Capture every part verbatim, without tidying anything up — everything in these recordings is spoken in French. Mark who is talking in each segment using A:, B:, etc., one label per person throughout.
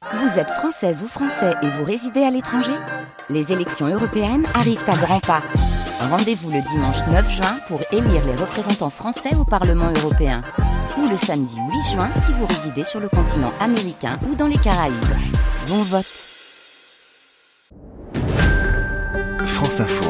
A: Vous êtes française ou français et vous résidez à l'étranger ? Les élections européennes arrivent à grands pas. Rendez-vous le dimanche neuf juin pour élire les représentants français au Parlement européen. Ou le samedi huit juin si vous résidez sur le continent américain ou dans les Caraïbes. Bon vote.
B: France Info.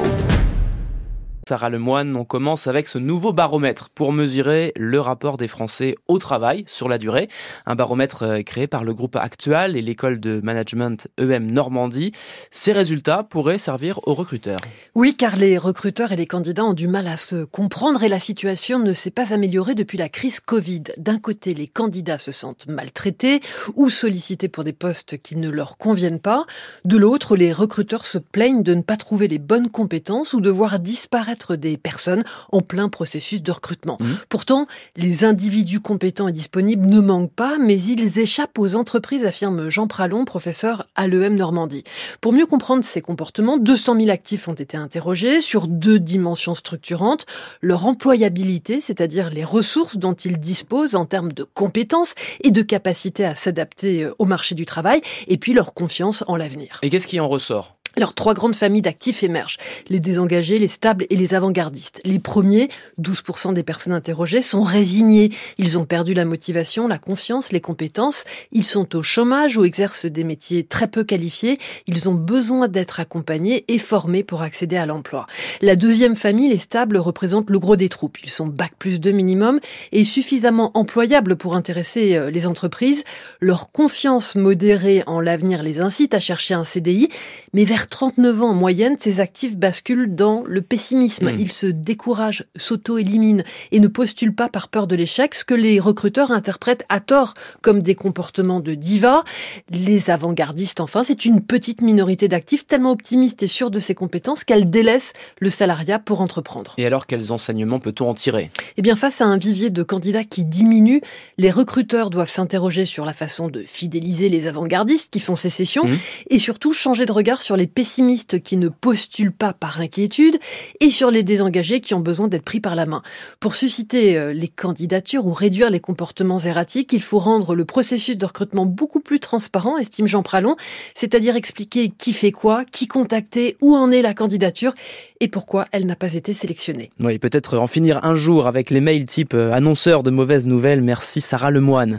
C: Sarah Lemoine, on commence avec ce nouveau baromètre pour mesurer le rapport des Français au travail sur la durée. Un baromètre créé par le groupe Actual et l'école de management E M Normandie. Ces résultats pourraient servir aux recruteurs.
D: Oui, car les recruteurs et les candidats ont du mal à se comprendre et la situation ne s'est pas améliorée depuis la crise Covid. D'un côté, les candidats se sentent maltraités ou sollicités pour des postes qui ne leur conviennent pas. De l'autre, les recruteurs se plaignent de ne pas trouver les bonnes compétences ou de voir disparaître des personnes en plein processus de recrutement. Mmh. Pourtant, les individus compétents et disponibles ne manquent pas, mais ils échappent aux entreprises, affirme Jean Pralon, professeur à l'E M Normandie. Pour mieux comprendre ces comportements, deux cent mille actifs ont été interrogés sur deux dimensions structurantes. Leur employabilité, c'est-à-dire les ressources dont ils disposent en termes de compétences et de capacité à s'adapter au marché du travail, et puis leur confiance en l'avenir.
C: Et qu'est-ce qui en ressort ?
D: Alors, trois grandes familles d'actifs émergent. Les désengagés, les stables et les avant-gardistes. Les premiers, douze pour cent des personnes interrogées, sont résignés. Ils ont perdu la motivation, la confiance, les compétences. Ils sont au chômage ou exercent des métiers très peu qualifiés. Ils ont besoin d'être accompagnés et formés pour accéder à l'emploi. La deuxième famille, les stables, représentent le gros des troupes. Ils sont bac plus deux minimum et suffisamment employables pour intéresser les entreprises. Leur confiance modérée en l'avenir les incite à chercher un C D I, mais vers trente-neuf ans en moyenne, ces actifs basculent dans le pessimisme. Mmh. Ils se découragent, s'auto-éliminent et ne postulent pas par peur de l'échec, ce que les recruteurs interprètent à tort comme des comportements de diva. Les avant-gardistes, enfin, c'est une petite minorité d'actifs tellement optimistes et sûrs de ses compétences qu'elles délaissent le salariat pour entreprendre.
C: Et alors, quels enseignements peut-on en tirer ?
D: Eh bien, face à un vivier de candidats qui diminue, les recruteurs doivent s'interroger sur la façon de fidéliser les avant-gardistes qui font sécession mmh. et surtout changer de regard sur les pessimistes qui ne postulent pas par inquiétude et sur les désengagés qui ont besoin d'être pris par la main. Pour susciter les candidatures ou réduire les comportements erratiques, il faut rendre le processus de recrutement beaucoup plus transparent, estime Jean Pralon, c'est-à-dire expliquer qui fait quoi, qui contacter, où en est la candidature et pourquoi elle n'a pas été sélectionnée.
C: Oui, peut-être en finir un jour avec les mails type annonceur de mauvaises nouvelles. Merci Sarah Lemoine.